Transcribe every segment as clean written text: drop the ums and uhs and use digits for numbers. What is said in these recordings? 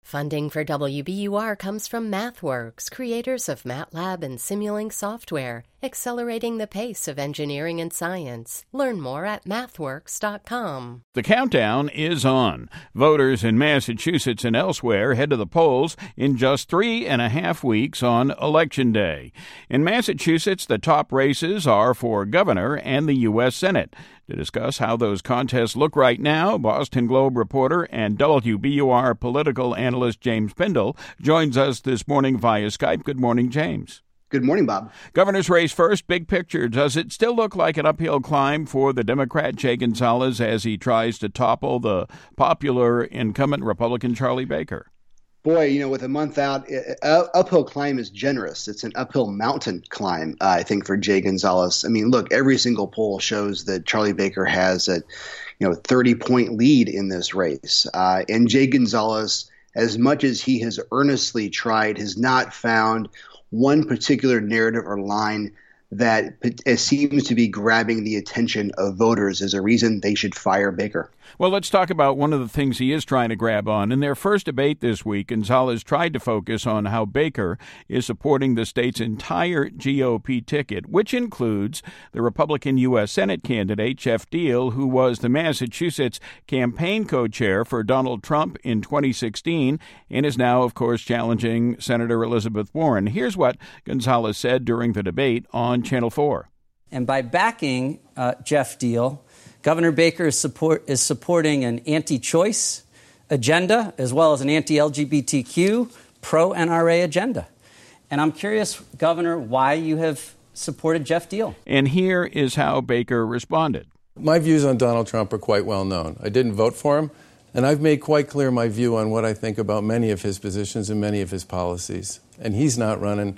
Funding for WBUR comes from MathWorks, creators of MATLAB and Simulink software, accelerating the pace of engineering and science. Learn more at mathworks.com. The countdown is on. Voters in Massachusetts and elsewhere head to the polls in just 3.5 weeks on Election Day. In Massachusetts, the top races are for governor and the U.S. Senate. To discuss how those contests look right now, Boston Globe reporter and WBUR political analyst James Pindell joins us this morning via Skype. Good morning, James. Good morning, Bob. Governor's race first, big picture. Does it still look like an uphill climb for the Democrat Jay Gonzalez as he tries to topple the popular incumbent Republican Charlie Baker? Boy, with a month out, uphill climb is generous. It's an uphill mountain climb, I think, for Jay Gonzalez. I mean, look, every single poll shows that Charlie Baker has a 30-point lead in this race. And Jay Gonzalez, as much as he has earnestly tried, has not found one particular narrative or line that seems to be grabbing the attention of voters as a reason they should fire Baker. Well, let's talk about one of the things he is trying to grab on. In their first debate this week, Gonzalez tried to focus on how Baker is supporting the state's entire GOP ticket, which includes the Republican U.S. Senate candidate, Geoff Diehl, who was the Massachusetts campaign co-chair for Donald Trump in 2016 and is now, of course, challenging Senator Elizabeth Warren. Here's what Gonzalez said during the debate on Channel 4. And by backing Geoff Diehl, Governor Baker is supporting an anti-choice agenda as well as an anti-LGBTQ, pro-NRA agenda. And I'm curious, Governor, why you have supported Geoff Diehl. And here is how Baker responded. My views on Donald Trump are quite well known. I didn't vote for him, and I've made quite clear my view on what I think about many of his positions and many of his policies. And he's not running.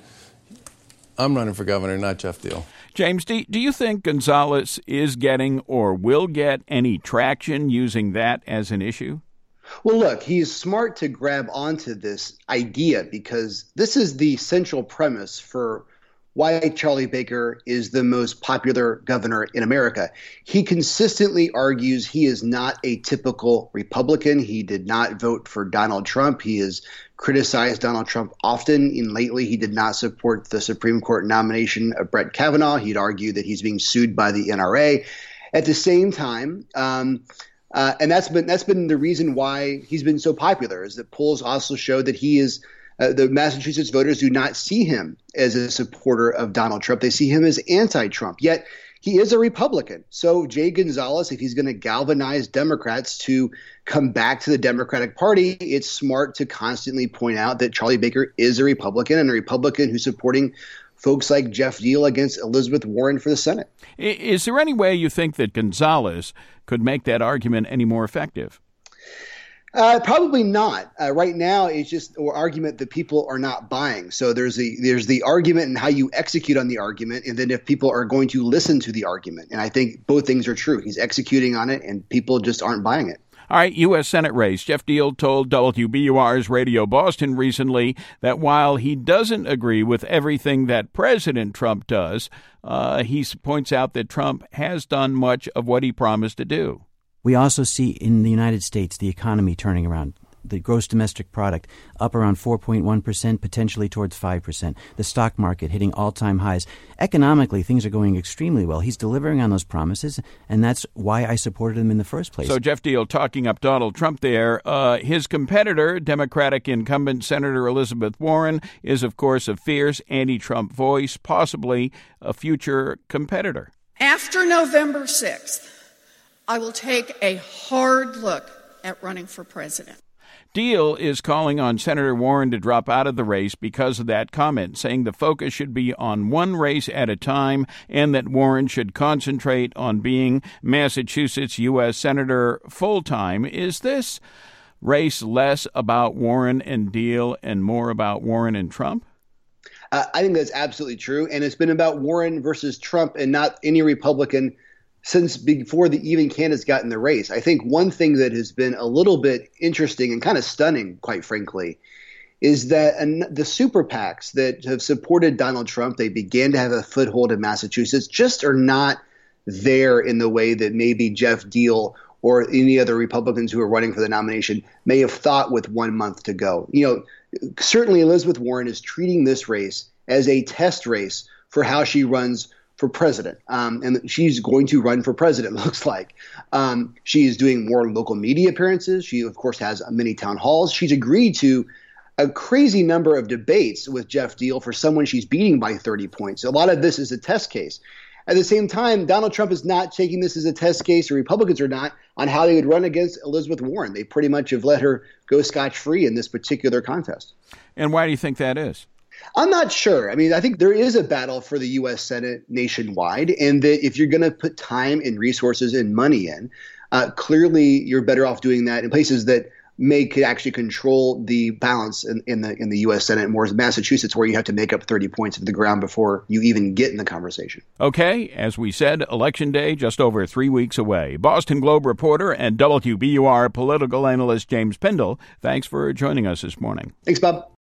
I'm running for governor, not Geoff Diehl. James, do you think Gonzalez is getting or will get any traction using that as an issue? Well, look, he's smart to grab onto this idea because this is the central premise for why Charlie Baker is the most popular governor in America. He consistently argues he is not a typical Republican. He did not vote for Donald Trump. He has criticized Donald Trump often. Lately, he did not support the Supreme Court nomination of Brett Kavanaugh. He'd argue that he's being sued by the NRA. At the same time, and that's been the reason why he's been so popular, is that polls also show that he is the Massachusetts voters do not see him as a supporter of Donald Trump. They see him as anti-Trump. Yet he is a Republican. So Jay Gonzalez, if he's going to galvanize Democrats to come back to the Democratic Party, it's smart to constantly point out that Charlie Baker is a Republican and a Republican who's supporting folks like Geoff Diehl against Elizabeth Warren for the Senate. Is there any way you think that Gonzalez could make that argument any more effective? Probably not. Right now, it's just an argument that people are not buying. So there's the argument and how you execute on the argument, and then if people are going to listen to the argument. And I think both things are true. He's executing on it, and people just aren't buying it. All right, U.S. Senate race. Geoff Diehl told WBUR's Radio Boston recently that while he doesn't agree with everything that President Trump does, he points out that Trump has done much of what he promised to do. We also see in the United States the economy turning around, the gross domestic product up around 4.1%, potentially towards 5%, the stock market hitting all-time highs. Economically, things are going extremely well. He's delivering on those promises, and that's why I supported him in the first place. So Geoff Diehl talking up Donald Trump there. His competitor, Democratic incumbent Senator Elizabeth Warren, is, of course, a fierce anti-Trump voice, possibly a future competitor. After November 6th, I will take a hard look at running for president. Diehl is calling on Senator Warren to drop out of the race because of that comment, saying the focus should be on one race at a time and that Warren should concentrate on being Massachusetts U.S. Senator full-time. Is this race less about Warren and Diehl and more about Warren and Trump? I think that's absolutely true. And it's been about Warren versus Trump and not any Republican since before the even candidates got in the race. I think one thing that has been a little bit interesting and kind of stunning, quite frankly, is that the super PACs that have supported Donald Trump, they began to have a foothold in Massachusetts, just are not there in the way that maybe Geoff Diehl or any other Republicans who are running for the nomination may have thought with 1 month to go. Certainly Elizabeth Warren is treating this race as a test race for how she runs for president. And she's going to run for president, looks like. She is doing more local media appearances. She, of course, has many town halls. She's agreed to a crazy number of debates with Jeff Deal for someone she's beating by 30 points. A lot of this is a test case. At the same time, Donald Trump is not taking this as a test case, or Republicans are not, on how they would run against Elizabeth Warren. They pretty much have let her go scotch-free in this particular contest. And why do you think that is? I'm not sure. I mean, I think there is a battle for the U.S. Senate nationwide, and that if you're going to put time and resources and money in, clearly you're better off doing that in places that could actually control the balance in the U.S. Senate, more as Massachusetts, where you have to make up 30 points of the ground before you even get in the conversation. Okay, as we said, Election Day just over 3 weeks away. Boston Globe reporter and WBUR political analyst James Pindell, thanks for joining us this morning. Thanks, Bob.